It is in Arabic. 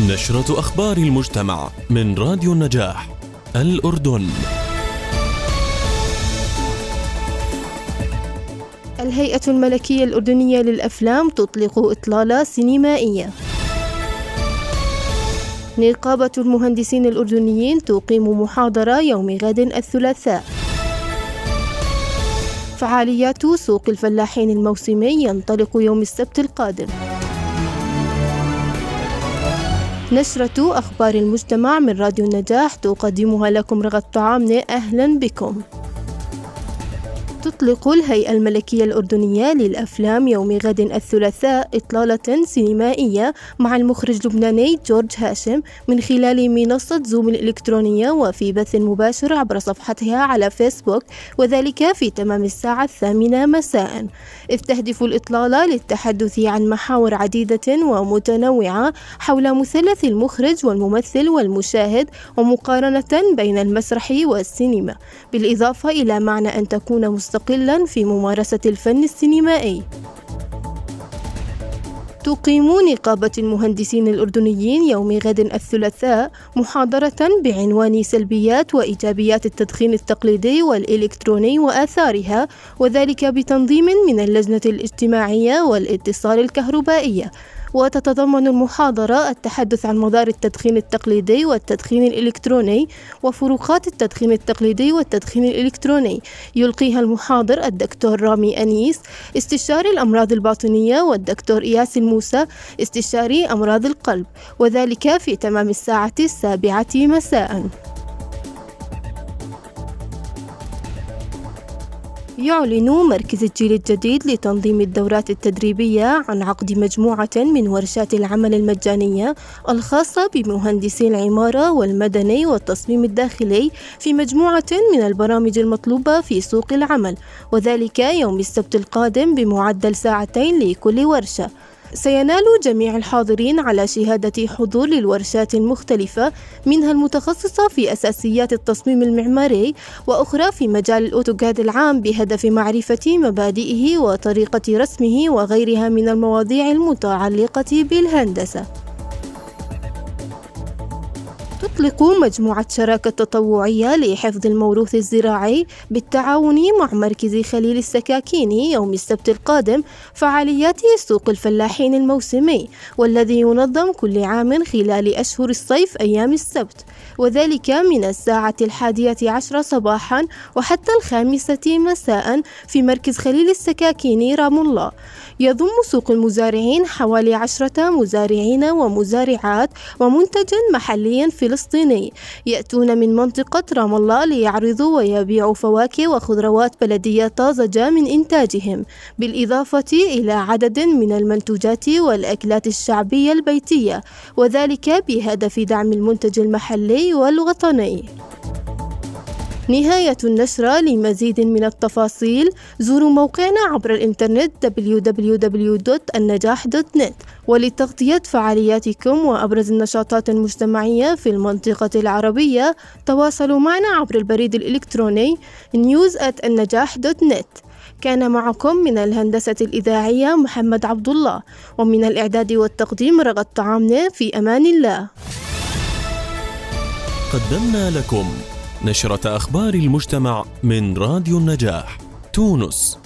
نشرة أخبار المجتمع من راديو النجاح الأردن. الهيئة الملكية الأردنية للأفلام تطلق إطلالة سينمائية. نقابة المهندسين الأردنيين تقيم محاضرة يوم غد الثلاثاء. فعاليات سوق الفلاحين الموسمي ينطلق يوم السبت القادم. نشرة أخبار المجتمع من راديو النجاح تقدمها لكم رغد طعامنة. أهلا بكم. تطلق الهيئة الملكية الأردنية للأفلام يوم غد الثلاثاء إطلالة سينمائية مع المخرج اللبناني جورج هاشم من خلال منصة زوم الإلكترونية وفي بث مباشر عبر صفحتها على فيسبوك، وذلك في تمام الساعة 8 مساء. تهدف الإطلالة للتحدث عن محاور عديدة ومتنوعة حول مثلث المخرج والممثل والمشاهد، ومقارنة بين المسرح والسينما، بالإضافة إلى معنى أن تكون مستقلا في ممارسة الفن السينمائي. تقيم نقابة المهندسين الأردنيين يوم غد الثلاثاء محاضرة بعنوان سلبيات وإيجابيات التدخين التقليدي والإلكتروني وآثارها، وذلك بتنظيم من اللجنة الاجتماعية والاتصال الكهربائية. وتتضمن المحاضرة التحدث عن مدار التدخين التقليدي والتدخين الإلكتروني وفروقات التدخين التقليدي والتدخين الإلكتروني. يلقيها المحاضر الدكتور رامي أنيس استشاري الأمراض الباطنية والدكتور إياس الموسى استشاري أمراض القلب، وذلك في تمام الساعة 7 مساء. يعلن مركز الجيل الجديد لتنظيم الدورات التدريبية عن عقد مجموعة من ورشات العمل المجانية الخاصة بمهندسي العمارة والمدني والتصميم الداخلي في مجموعة من البرامج المطلوبة في سوق العمل، وذلك يوم السبت القادم بمعدل 2 ساعات لكل ورشة. سينال جميع الحاضرين على شهادة حضور للورشات المختلفة، منها المتخصصة في أساسيات التصميم المعماري، وأخرى في مجال الأوتوكاد العام بهدف معرفة مبادئه وطريقة رسمه وغيرها من المواضيع المتعلقة بالهندسة. تطلق مجموعة شراكة تطوعية لحفظ الموروث الزراعي بالتعاون مع مركز خليل السكاكيني يوم السبت القادم فعاليات سوق الفلاحين الموسمي، والذي ينظم كل عام خلال أشهر الصيف أيام السبت، وذلك من الساعة 11 صباحا وحتى 5 مساء في مركز خليل السكاكيني رام الله. يضم سوق المزارعين حوالي 10 مزارعين ومزارعات ومنتج محلي فلسطيني يأتون من منطقة رام الله ليعرضوا ويبيعوا فواكه وخضروات بلدية طازجة من إنتاجهم، بالإضافة إلى عدد من المنتوجات والأكلات الشعبية البيتية، وذلك بهدف دعم المنتج المحلي والوطني. نهاية النشرة. لمزيد من التفاصيل زوروا موقعنا عبر الإنترنت www.النجاح.net. ولتغطية فعالياتكم وأبرز النشاطات المجتمعية في المنطقة العربية تواصلوا معنا عبر البريد الإلكتروني news@النجاح.net. كان معكم من الهندسة الإذاعية محمد عبد الله، ومن الإعداد والتقديم رغد طعامنة. في أمان الله. قدمنا لكم نشرة أخبار المجتمع من راديو النجاح تونس.